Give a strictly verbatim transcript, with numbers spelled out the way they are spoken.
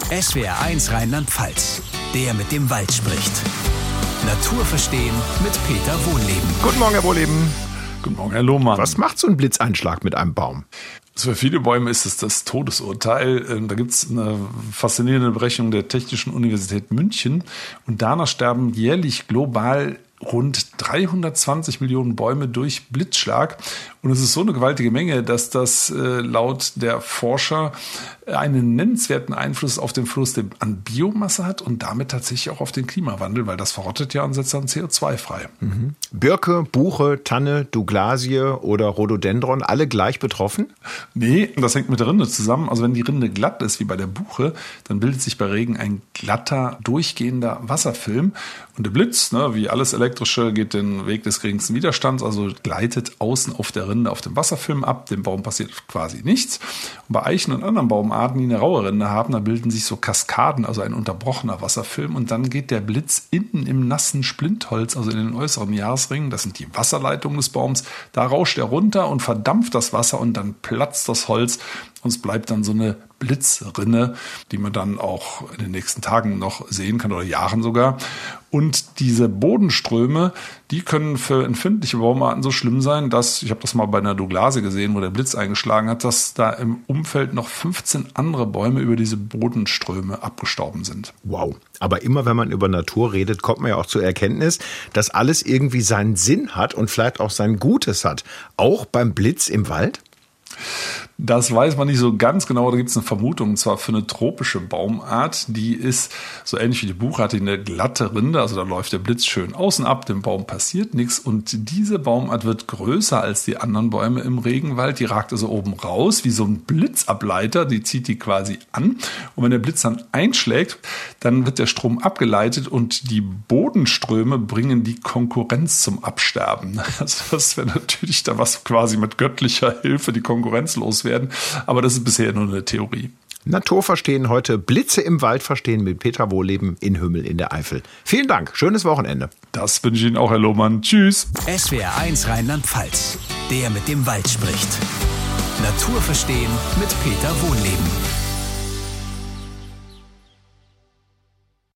S W R eins Rheinland-Pfalz, der mit dem Wald spricht. Natur verstehen mit Peter Wohlleben. Guten Morgen, Herr Wohlleben. Guten Morgen, Herr Lohmann. Was macht so ein Blitzeinschlag mit einem Baum? Für viele Bäume ist es das Todesurteil. Da gibt es eine faszinierende Berechnung der Technischen Universität München. Und danach sterben jährlich global rund dreihundertzwanzig Millionen Bäume durch Blitzschlag. Und es ist so eine gewaltige Menge, dass das äh, laut der Forscher einen nennenswerten Einfluss auf den Fluss an Biomasse hat und damit tatsächlich auch auf den Klimawandel, weil das verrottet ja und setzt dann C O zwei frei. Mhm. Birke, Buche, Tanne, Douglasie oder Rhododendron, alle gleich betroffen? Nee, das hängt mit der Rinde zusammen. Also wenn die Rinde glatt ist, wie bei der Buche, dann bildet sich bei Regen ein glatter, durchgehender Wasserfilm. Und der Blitz, ne, wie alles Elektrische, geht den Weg des geringsten Widerstands, also gleitet außen auf der Rinde auf dem Wasserfilm ab. Dem Baum passiert quasi nichts. Und bei Eichen und anderen Baumarten, die eine raue Rinde haben, da bilden sich so Kaskaden, also ein unterbrochener Wasserfilm. Und dann geht der Blitz innen im nassen Splintholz, also in den äußeren Jahresringen, das sind die Wasserleitungen des Baums, da rauscht er runter und verdampft das Wasser und dann platzt das Holz. Und es bleibt dann so eine Blitzrinne, die man dann auch in den nächsten Tagen noch sehen kann oder Jahren sogar. Und diese Bodenströme, die können für empfindliche Baumarten so schlimm sein, dass, ich habe das mal bei einer Douglasie gesehen, wo der Blitz eingeschlagen hat, dass da im Umfeld noch fünfzehn andere Bäume über diese Bodenströme abgestorben sind. Wow. Aber immer wenn man über Natur redet, kommt man ja auch zur Erkenntnis, dass alles irgendwie seinen Sinn hat und vielleicht auch sein Gutes hat. Auch beim Blitz im Wald? Das weiß man nicht so ganz genau. Da gibt es eine Vermutung, und zwar für eine tropische Baumart. Die ist so ähnlich wie die Buche, hat die eine glatte Rinde. Also da läuft der Blitz schön außen ab, dem Baum passiert nichts. Und diese Baumart wird größer als die anderen Bäume im Regenwald. Die ragt also oben raus wie so ein Blitzableiter. Die zieht die quasi an. Und wenn der Blitz dann einschlägt, dann wird der Strom abgeleitet und die Bodenströme bringen die Konkurrenz zum Absterben. Also das wäre natürlich da was quasi mit göttlicher Hilfe die Konkurrenz loswerden. Aber das ist bisher nur eine Theorie. Natur verstehen heute, Blitze im Wald verstehen mit Peter Wohlleben in Hümmel in der Eifel. Vielen Dank, schönes Wochenende. Das wünsche ich Ihnen auch, Herr Lohmann. Tschüss. S W R eins Rheinland-Pfalz, der mit dem Wald spricht. Natur verstehen mit Peter Wohlleben.